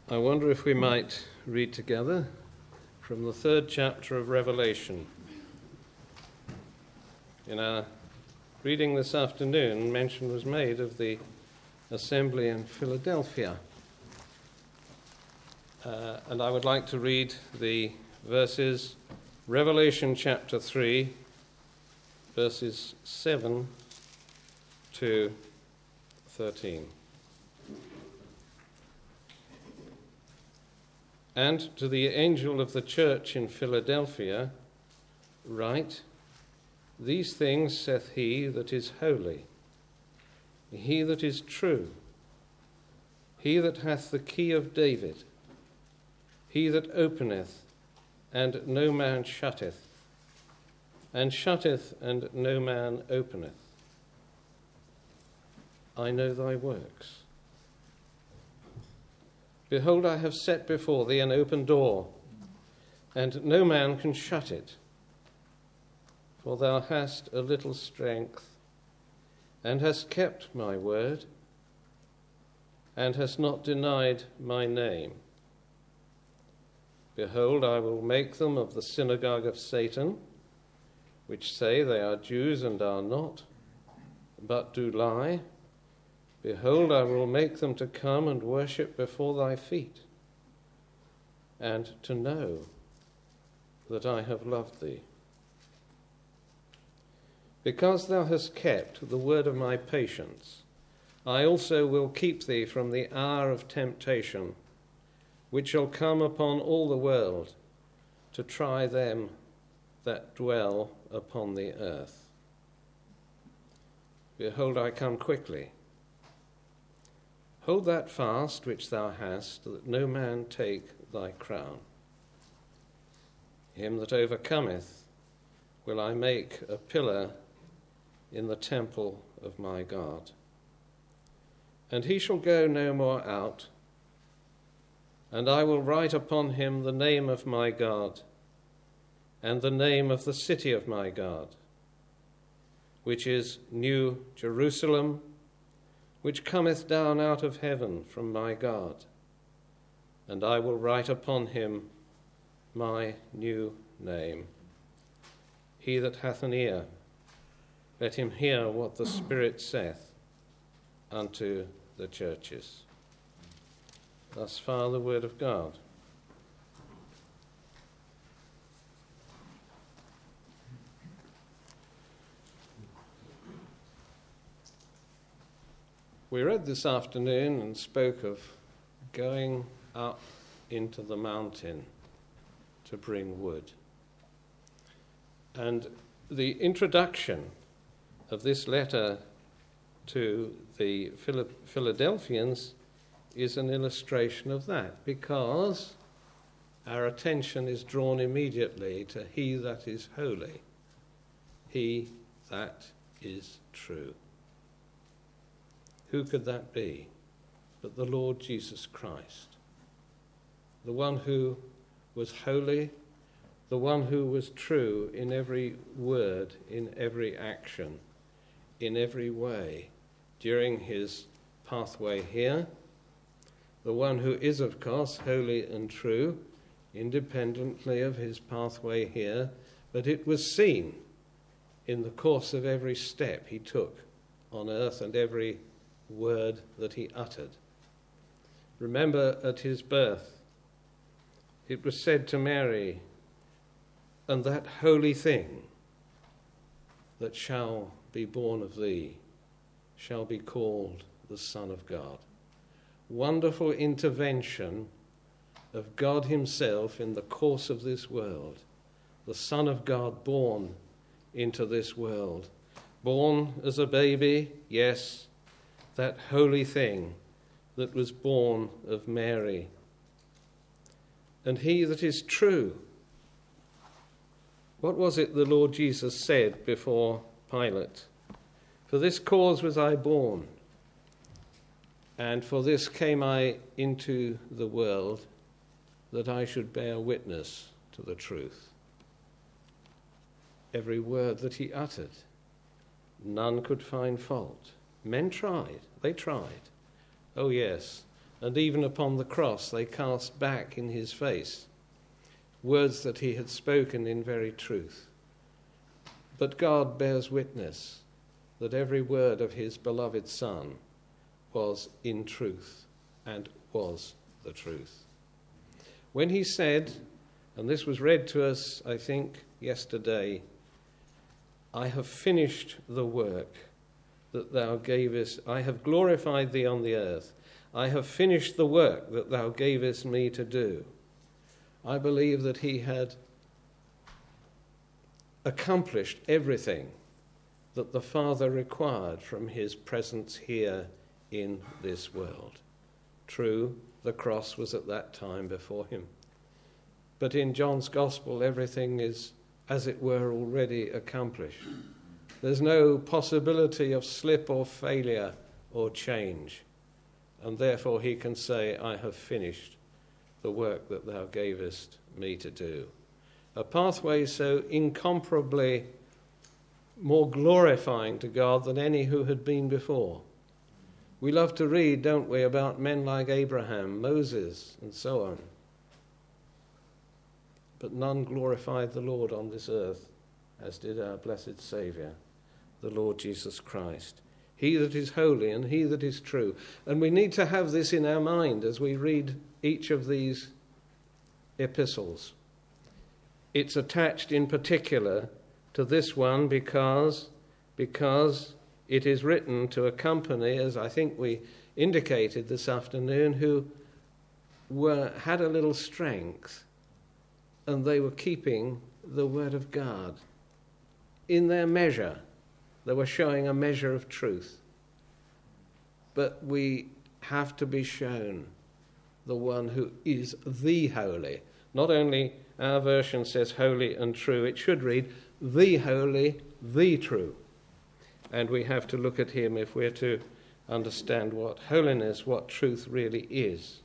I wonder if we might read together from the 3rd chapter of Revelation. In our reading this afternoon, mention was made of the assembly in Philadelphia. And I would like to read the verses, Revelation chapter 3, verses 7 to 13. And to the angel of the church in Philadelphia write, These things saith he that is holy, he that is true, he that hath the key of David, he that openeth, and no man shutteth, and shutteth, and no man openeth. I know thy works. Behold, I have set before thee an open door, and no man can shut it. For thou hast a little strength, and hast kept my word, and hast not denied my name. Behold, I will make them of the synagogue of Satan, which say they are Jews and are not, but do lie. Behold, I will make them to come and worship before thy feet, and to know that I have loved thee. Because thou hast kept the word of my patience, I also will keep thee from the hour of temptation, which shall come upon all the world, to try them that dwell upon the earth. Behold, I come quickly. Hold that fast which thou hast, that no man take thy crown. Him that overcometh will I make a pillar in the temple of my God. And he shall go no more out, and I will write upon him the name of my God, and the name of the city of my God, which is New Jerusalem, which cometh down out of heaven from my God, and I will write upon him my new name. He that hath an ear, let him hear what the Spirit saith unto the churches. Thus far the word of God. We read this afternoon and spoke of going up into the mountain to bring wood. And the introduction of this letter to the Philadelphians is an illustration of that, because our attention is drawn immediately to he that is holy, he that is true. Who could that be but the Lord Jesus Christ, the one who was holy, the one who was true in every word, in every action, in every way during his pathway here, the one who is, of course, holy and true independently of his pathway here, but it was seen in the course of every step he took on earth and every word that he uttered. Remember, at his birth, it was said to Mary, and that holy thing that shall be born of thee shall be called the Son of God. Wonderful intervention of God himself in the course of this world. The Son of God born into this world. Born as a baby, yes, that holy thing that was born of Mary. And he that is true. What was it the Lord Jesus said before Pilate? For this cause was I born, and for this came I into the world, that I should bear witness to the truth. Every word that he uttered, none could find fault. Men tried, they tried. Oh yes, And even upon the cross they cast back in his face words that he had spoken in very truth. But God bears witness that every word of his beloved Son was in truth and was the truth. When he said, and this was read to us, I think, yesterday, I have finished the work that thou gavest, I have glorified thee on the earth, I have finished the work that thou gavest me to do. I believe that he had accomplished everything that the Father required from his presence here in this world. True, the cross was at that time before him. But in John's Gospel, everything is, as it were, already accomplished. There's no possibility of slip or failure or change. And therefore he can say, I have finished the work that thou gavest me to do. A pathway so incomparably more glorifying to God than any who had been before. We love to read, don't we, about men like Abraham, Moses, and so on. But none glorified the Lord on this earth as did our blessed Saviour, the Lord Jesus Christ. He that is holy and he that is true. And we need to have this in our mind as we read each of these epistles. It's attached in particular to this one because it is written to a company, as I think we indicated this afternoon, who had a little strength, and they were keeping the word of God. In their measure, they were showing a measure of truth. But we have to be shown the one who is the holy. Not only our version says holy and true, it should read the holy, the true. And we have to look at him if we're to understand what holiness, what truth really is.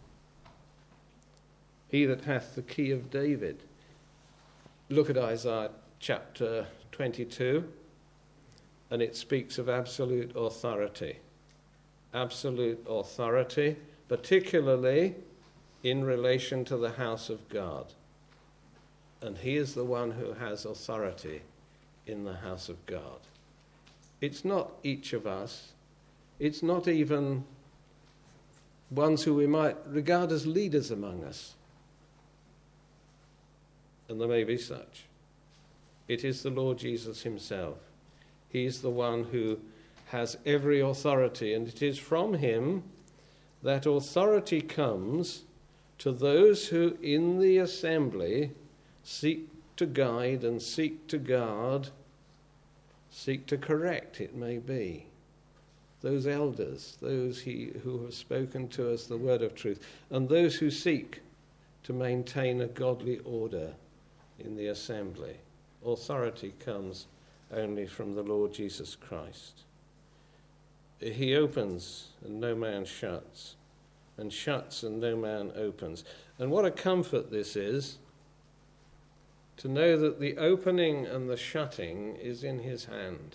He that hath the key of David. Look at Isaiah chapter 22, and it speaks of absolute authority. Absolute authority, particularly in relation to the house of God. And he is the one who has authority in the house of God. It's not each of us. It's not even ones who we might regard as leaders among us. And there may be such. It is the Lord Jesus himself. He's the one who has every authority, and it is from him that authority comes to those who in the assembly seek to guide and seek to guard, seek to correct, it may be. Those elders, those who have spoken to us the word of truth, and those who seek to maintain a godly order in the assembly. Authority comes only from the Lord Jesus Christ. He opens and no man shuts, and shuts and no man opens. And what a comfort this is, to know that the opening and the shutting is in his hand.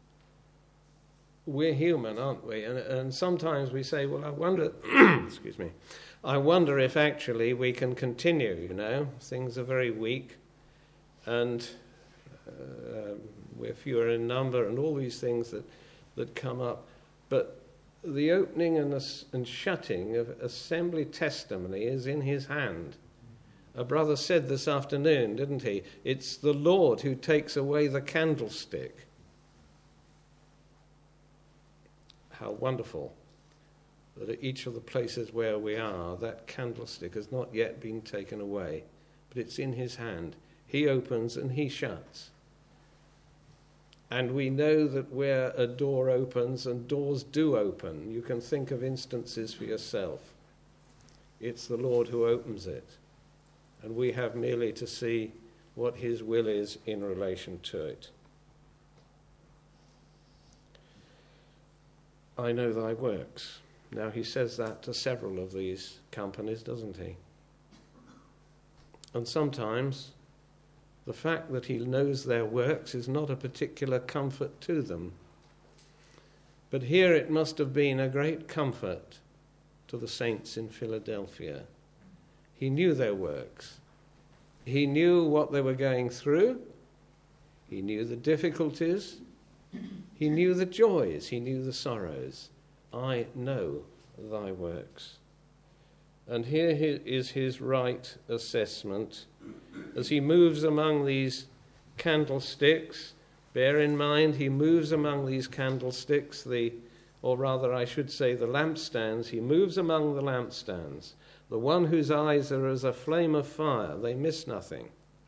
We're human, aren't we? And sometimes we say, well, I wonder, excuse me, I wonder if actually we can continue, you know. Things are very weak, and we're fewer in number, and all these things that come up. But the opening and shutting of assembly testimony is in his hand. A brother said this afternoon, didn't he? It's the Lord who takes away the candlestick. How wonderful that at each of the places where we are, that candlestick has not yet been taken away, but it's in his hand. He opens and he shuts. And we know that where a door opens, and doors do open, you can think of instances for yourself. It's the Lord who opens it. And we have merely to see what his will is in relation to it. I know thy works. Now he says that to several of these companies, doesn't he? And sometimes the fact that he knows their works is not a particular comfort to them. But here it must have been a great comfort to the saints in Philadelphia. He knew their works. He knew what they were going through. He knew the difficulties. He knew the joys. He knew the sorrows. I know thy works. And here is his right assessment as he moves among these candlesticks. Bear in mind, he moves among these candlesticks, or rather I should say the lampstands. He moves among the lampstands. The one whose eyes are as a flame of fire, they miss nothing.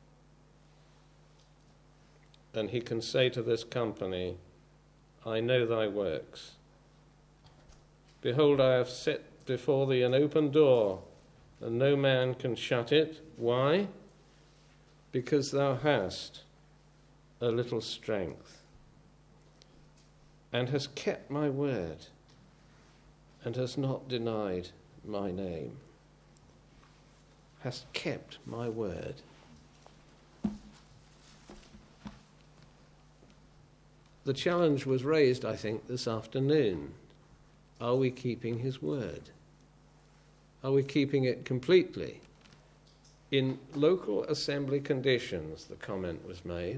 And he can say to this company, I know thy works. Behold, I have set before thee an open door, and no man can shut it. Why? Because thou hast a little strength, and hast kept my word, and hast not denied my name. Hast kept my word. The challenge was raised, I think, this afternoon. Are we keeping his word? Are we keeping it completely? In local assembly conditions, the comment was made.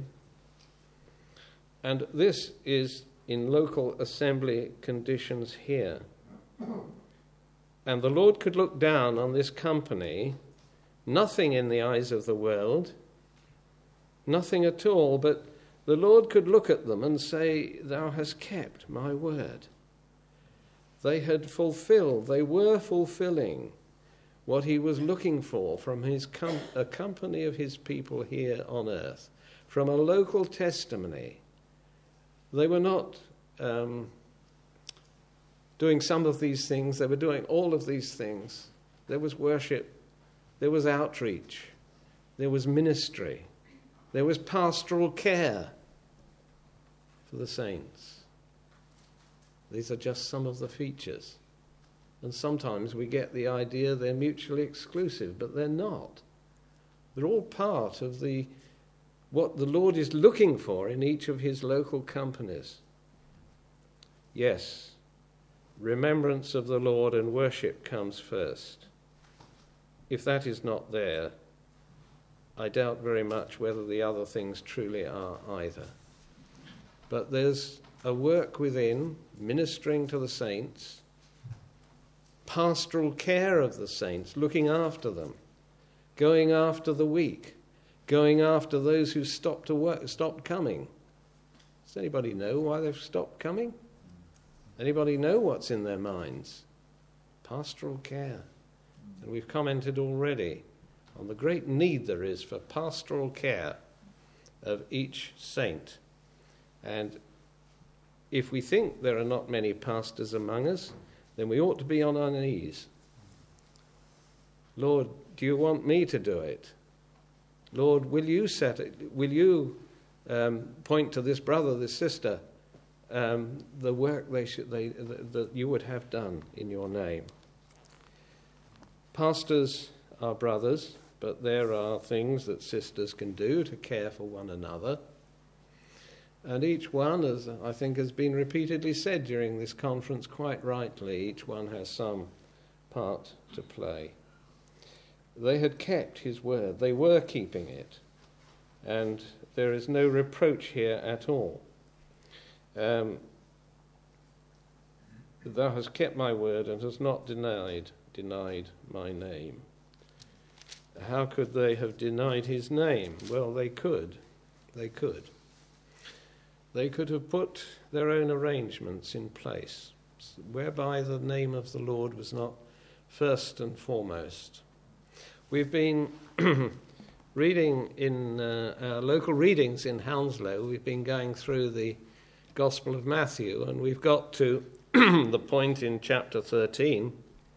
And this is in local assembly conditions here. And the Lord could look down on this company, nothing in the eyes of the world, nothing at all, but the Lord could look at them and say, thou hast kept my word. They had fulfilled, they were fulfilling what he was looking for from a company of his people here on earth, from a local testimony. They were not doing some of these things, they were doing all of these things. There was worship, there was outreach, there was ministry, there was pastoral care for the saints. These are just some of the features. And sometimes we get the idea they're mutually exclusive, but they're not. They're all part of what the Lord is looking for in each of his local companies. Yes, remembrance of the Lord and worship comes first. If that is not there, I doubt very much whether the other things truly are either. But there's a work within, ministering to the saints, pastoral care of the saints, looking after them, going after the weak, going after those who stopped coming. Does anybody know why they've stopped coming? Anybody know what's in their minds? Pastoral care. And we've commented already on the great need there is for pastoral care of each saint. And if we think there are not many pastors among us, then we ought to be on our knees. Lord, do you want me to do it? Lord, will you set it? Will you point to this brother, this sister, the work that you would have done in your name? Pastors are brothers, but there are things that sisters can do to care for one another. And each one, as I think has been repeatedly said during this conference quite rightly, each one has some part to play. They had kept his word. They were keeping it. And there is no reproach here at all. Thou hast kept my word and hast not denied my name. How could they have denied his name? Well, they could. They could. They could have put their own arrangements in place, whereby the name of the Lord was not first and foremost. We've been reading in our local readings in Hounslow. We've been going through the Gospel of Matthew, and we've got to the point in chapter 13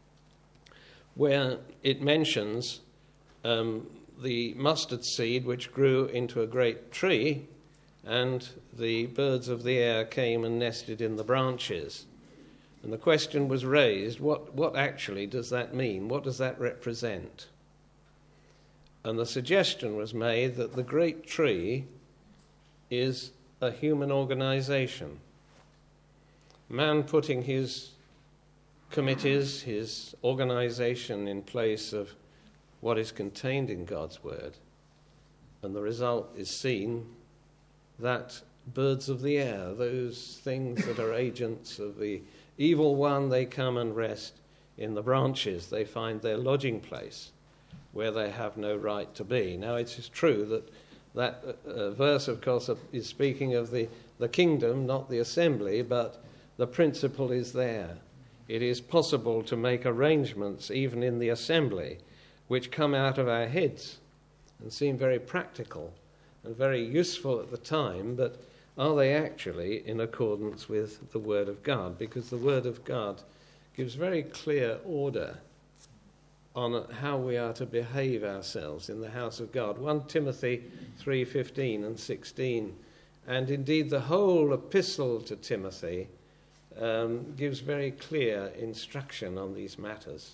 where it mentions the mustard seed which grew into a great tree, and the birds of the air came and nested in the branches. And the question was raised, what actually does that mean? What does that represent? And the suggestion was made that the great tree is a human organization. Man putting his committees, his organization in place of what is contained in God's word. And the result is seen that birds of the air, those things that are agents of the evil one, they come and rest in the branches. They find their lodging place where they have no right to be. Now, it is true that verse, of course, is speaking of the kingdom, not the assembly, but the principle is there. It is possible to make arrangements even in the assembly which come out of our heads and seem very practical and very useful at the time, but are they actually in accordance with the Word of God? Because the Word of God gives very clear order on how we are to behave ourselves in the house of God. 1 Timothy 3:15 and 16, and indeed the whole epistle to Timothy gives very clear instruction on these matters.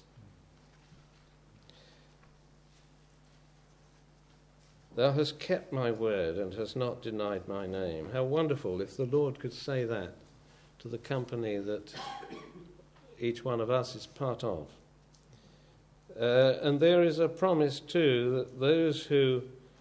Thou hast kept my word and hast not denied my name. How wonderful if the Lord could say that to the company that each one of us is part of. And there is a promise too that those who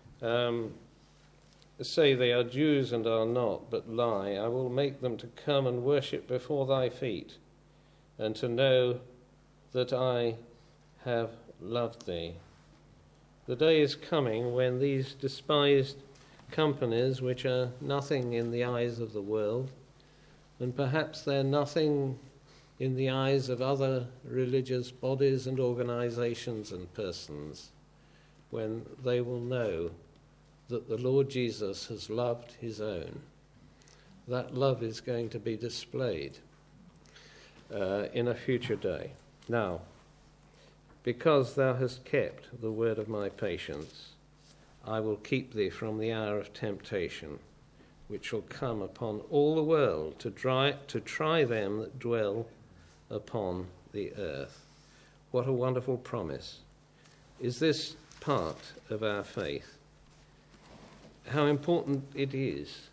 say they are Jews and are not, but lie, I will make them to come and worship before thy feet, and to know that I have loved thee. The day is coming when these despised companies, which are nothing in the eyes of the world, and perhaps they're nothing in the eyes of other religious bodies and organizations and persons, when they will know that the Lord Jesus has loved his own. That love is going to be displayed in a future day. Now, because thou hast kept the word of my patience, I will keep thee from the hour of temptation, which shall come upon all the world to try them that dwell upon the earth. What a wonderful promise. Is this part of our faith? How important it is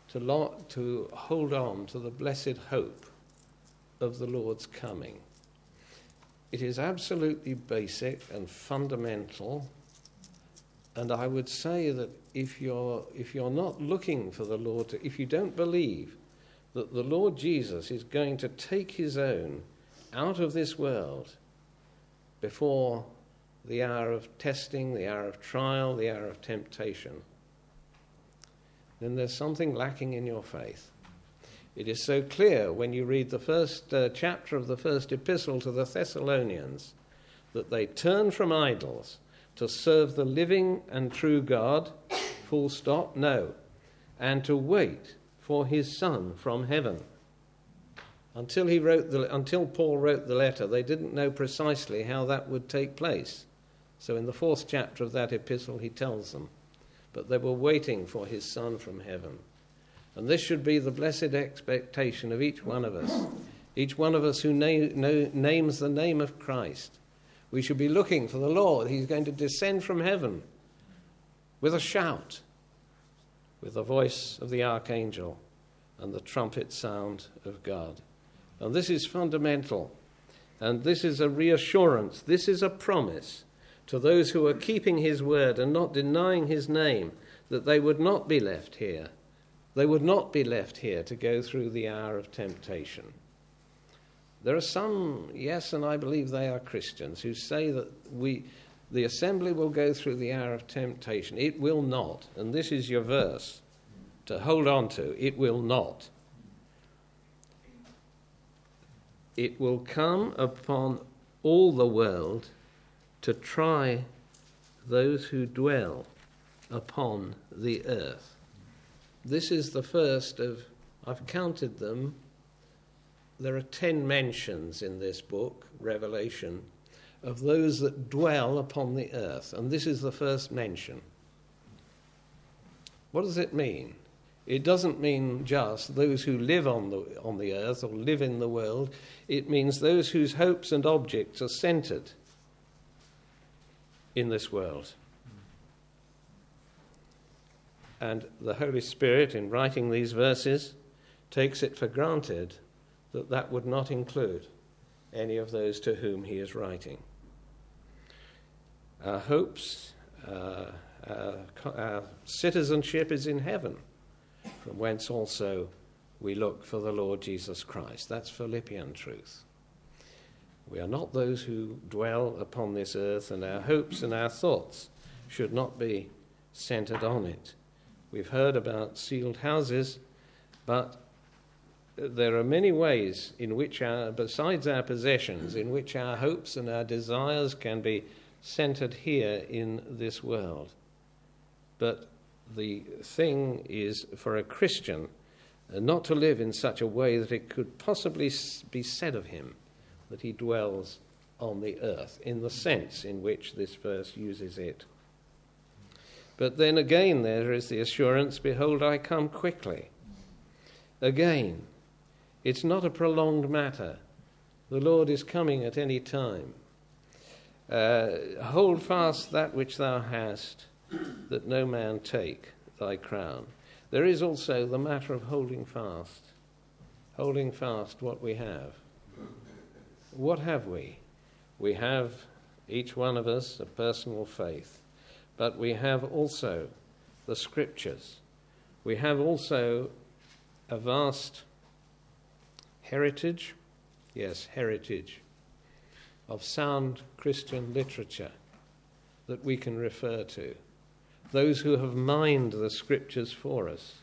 to hold on to the blessed hope of the Lord's coming. It is absolutely basic and fundamental, and I would say that if you're not looking for the Lord, if you don't believe that the Lord Jesus is going to take his own out of this world before the hour of testing, the hour of trial, the hour of temptation, then there's something lacking in your faith. It is so clear when you read the first chapter of the first epistle to the Thessalonians that they turn from idols to serve the living and true God, full stop, no, and to wait for his Son from heaven. Until Paul wrote the letter, they didn't know precisely how that would take place. So in the fourth chapter of that epistle, he tells them, but they were waiting for his Son from heaven. And this should be the blessed expectation of each one of us who names the name of Christ. We should be looking for the Lord. He's going to descend from heaven with a shout, with the voice of the archangel and the trumpet sound of God. And this is fundamental. And this is a reassurance. This is a promise to those who are keeping his word and not denying his name, that they would not be left here. They would not be left here to go through the hour of temptation. There are some, yes, and I believe they are Christians, who say that the assembly will go through the hour of temptation. It will not. And this is your verse to hold on to. It will not. It will come upon all the world to try those who dwell upon the earth. This is the first of, I've counted them, there are 10 mentions in this book, Revelation, of those that dwell upon the earth. And this is the first mention. What does it mean? It doesn't mean just those who live on the earth or live in the world. It means those whose hopes and objects are centered in this world. And the Holy Spirit, in writing these verses, takes it for granted that that would not include any of those to whom he is writing. Our hopes, our citizenship is in heaven, from whence also we look for the Lord Jesus Christ. That's Philippian truth. We are not those who dwell upon this earth, and our hopes and our thoughts should not be centered on it. We've heard about sealed houses, but there are many ways in which, besides our possessions, in which our hopes and our desires can be centered here in this world. But the thing is for a Christian not to live in such a way that it could possibly be said of him that he dwells on the earth, in the sense in which this verse uses it. But then again there is the assurance, behold, I come quickly. Again, it's not a prolonged matter. The Lord is coming at any time. Hold fast that which thou hast, that no man take thy crown. There is also the matter of holding fast what we have. What have we? We have, each one of us, a personal faith, but we have also the Scriptures. We have also a vast heritage of sound Christian literature that we can refer to. Those who have mined the Scriptures for us.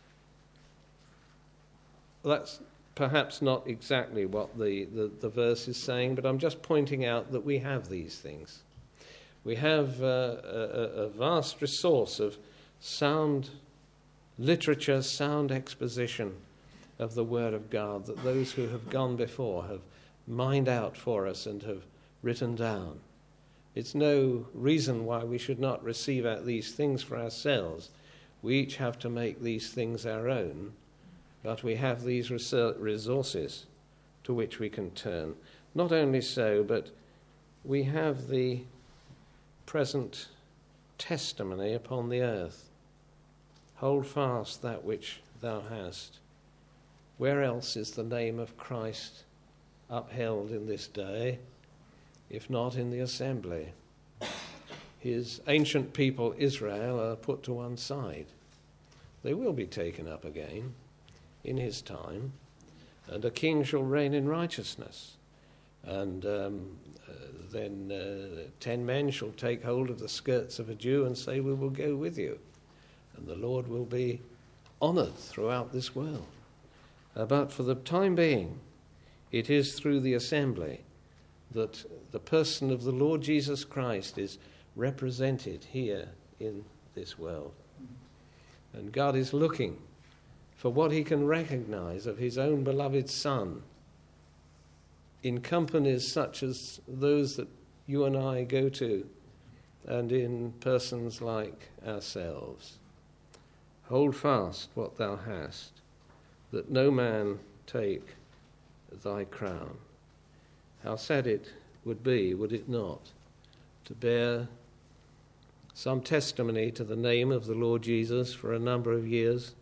That's perhaps not exactly what the verse is saying, but I'm just pointing out that we have these things. We have a vast resource of sound literature, sound exposition of the Word of God that those who have gone before have mined out for us and have written down. It's no reason why we should not receive out these things for ourselves. We each have to make these things our own, but we have these resources to which we can turn. Not only so, but we have the present testimony upon the earth. Hold fast that which thou hast. Where else is the name of Christ upheld in this day, if not in the assembly? His ancient people, Israel, are put to one side. They will be taken up again in his time, and a king shall reign in righteousness. And then 10 men shall take hold of the skirts of a Jew and say, we will go with you. And the Lord will be honoured throughout this world. But for the time being, it is through the assembly that the person of the Lord Jesus Christ is represented here in this world. And God is looking for what he can recognize of his own beloved Son in companies such as those that you and I go to, and in persons like ourselves. Hold fast what thou hast, that no man take thy crown. How sad it would be, would it not, to bear some testimony to the name of the Lord Jesus for a number of years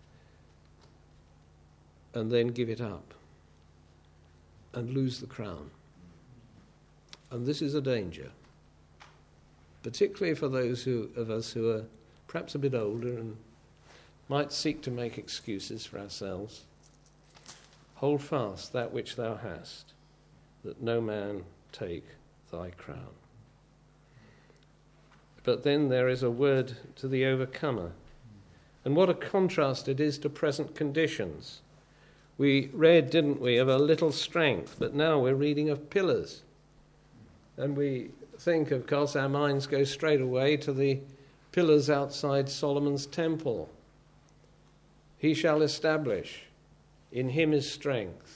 and then give it up and lose the crown. And this is a danger, particularly for those of us who are perhaps a bit older and might seek to make excuses for ourselves. Hold fast that which thou hast, that no man take thy crown. But then there is a word to the overcomer. And what a contrast it is to present conditions. We read, didn't we, of a little strength, but now we're reading of pillars. And we think, of course, our minds go straight away to the pillars outside Solomon's temple. He shall establish, in him is strength.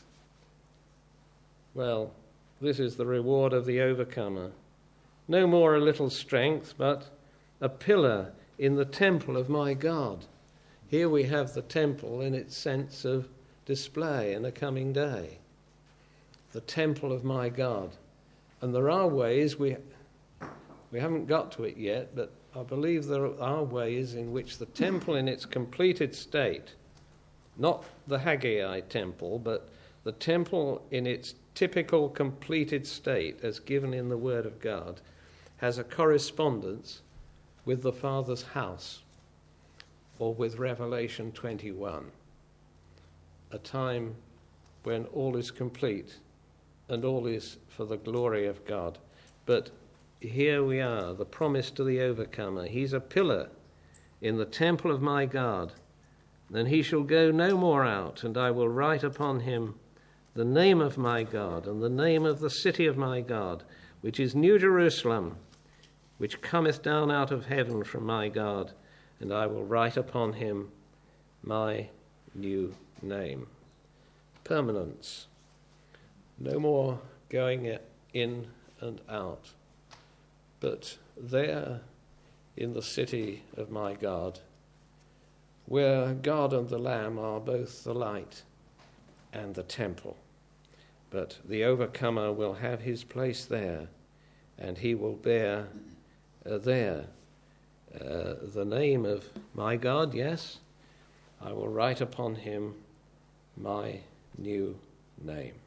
Well, this is the reward of the overcomer. No more a little strength, but a pillar in the temple of my God. Here we have the temple in its sense of display in a coming day. The temple of my God. And there are ways, we haven't got to it yet, but I believe there are ways in which the temple in its completed state, not the Haggai temple, but the temple in its typical completed state as given in the Word of God has a correspondence with the Father's house, or with Revelation 21, a time when all is complete and all is for the glory of God. But here we are, the promise to the overcomer. He's a pillar in the temple of my God. Then he shall go no more out, and I will write upon him the name of my God and the name of the city of my God, which is New Jerusalem, which cometh down out of heaven from my God, and I will write upon him my new name. Permanence. No more going in and out, but there in the city of my God, where God and the Lamb are both the light and the temple. But the overcomer will have his place there, and he will bear there the name of my God, yes, I will write upon him my new name.